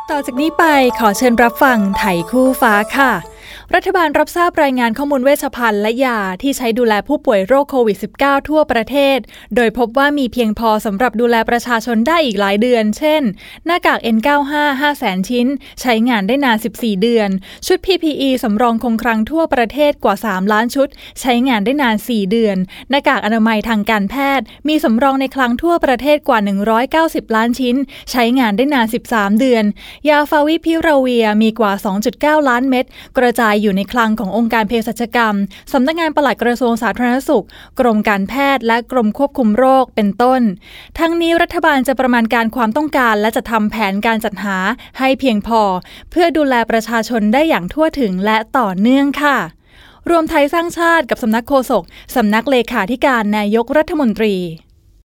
ต่อจากนี้ไปขอเชิญรับฟังไถคู่ฟ้าค่ะรัฐบาลรับทราบรายงานข้อมูลเวชภัณฑ์และยาที่ใช้ดูแลผู้ป่วยโรคโควิด -19 ทั่วประเทศโดยพบว่ามีเพียงพอสำหรับดูแลประชาชนได้อีกหลายเดือนเช่นหน้ากาก N95 500,000 ชิ้นใช้งานได้นาน14เดือนชุด PPE สำรองคงคลังทั่วประเทศกว่า3ล้านชุดใช้งานได้นาน4เดือนหน้ากากอนามัยทางการแพทย์มีสำรองในคลังทั่วประเทศกว่า190ล้านชิ้นใช้งานได้นาน13เดือนยาฟาวิพิราเวียมีกว่า 2.9 ล้านเม็ดกระจายอยู่ในคลังขององค์การเภสัชกรรมสำนักงานปลัดกระทรวงสาธารณสุขกรมการแพทย์และกรมควบคุมโรคเป็นต้นทั้งนี้รัฐบาลจะประมาณการความต้องการและจะทำแผนการจัดหาให้เพียงพอเพื่อดูแลประชาชนได้อย่างทั่วถึงและต่อเนื่องค่ะรวมไทยสร้างชาติกับสำนักโฆษกสำนักเลขาธิการนายกรัฐมนตรี